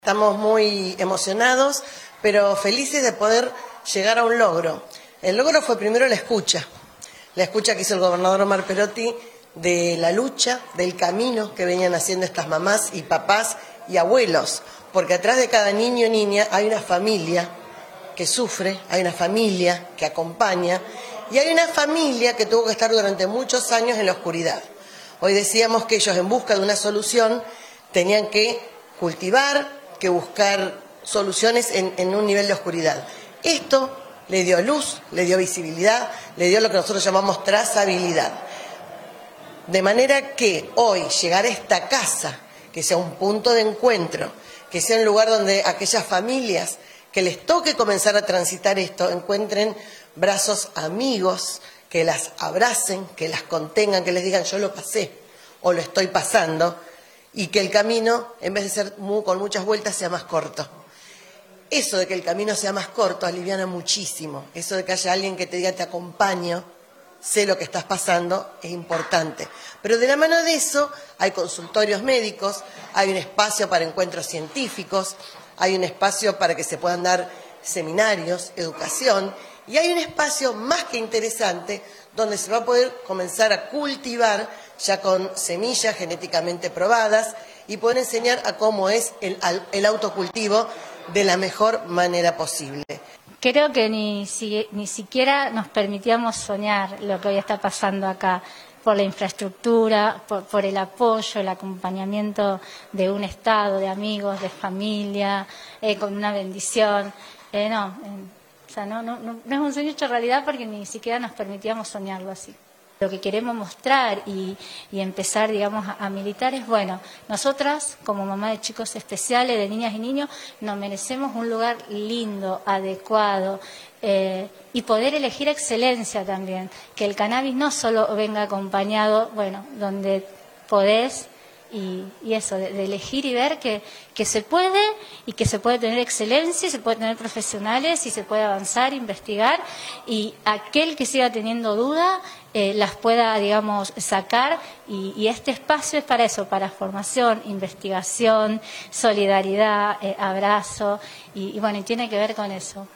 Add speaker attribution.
Speaker 1: Estamos muy emocionados, pero felices de poder llegar a un logro. El logro fue primero la escucha que hizo el gobernador Omar Perotti de la lucha, del camino que venían haciendo estas mamás y papás y abuelos, porque atrás de cada niño o niña hay una familia que sufre, hay una familia que acompaña y hay una familia que tuvo que estar durante muchos años en la oscuridad. Hoy decíamos que ellos, en busca de una solución, tenían que cultivar, que buscar soluciones en un nivel de oscuridad. Esto le dio luz, le dio visibilidad, le dio lo que nosotros llamamos trazabilidad. De manera que hoy llegar a esta casa, que sea un punto de encuentro, que sea un lugar donde aquellas familias que les toque comenzar a transitar esto encuentren brazos amigos, que las abracen, que las contengan, que les digan yo lo pasé o lo estoy pasando, y que el camino, en vez de ser con muchas vueltas, sea más corto. Eso de que el camino sea más corto aliviana muchísimo. Eso de que haya alguien que te diga te acompaño, sé lo que estás pasando, es importante. Pero de la mano de eso hay consultorios médicos, hay un espacio para encuentros científicos, hay un espacio para que se puedan dar seminarios, educación, y hay un espacio más que interesante donde se va a poder comenzar a cultivar ya con semillas genéticamente probadas y poder enseñar a cómo es el autocultivo de la mejor manera posible.
Speaker 2: Creo que ni siquiera nos permitíamos soñar lo que hoy está pasando acá, por la infraestructura, por el apoyo, el acompañamiento de un Estado, de amigos, de familia, con una bendición. O sea, no es un sueño hecho realidad porque ni siquiera nos permitíamos soñarlo así. Lo que queremos mostrar y empezar, digamos, a militar es, bueno, nosotras, como mamá de chicos especiales, de niñas y niños, nos merecemos un lugar lindo, adecuado, y poder elegir excelencia también, que el cannabis no solo venga acompañado, bueno, donde podés, y eso, de elegir y ver que se puede y que se puede tener excelencia, se puede tener profesionales y se puede avanzar, investigar, y aquel que siga teniendo duda las pueda, digamos, sacar, y este espacio es para eso, para formación, investigación, solidaridad, abrazo, y bueno, y tiene que ver con eso.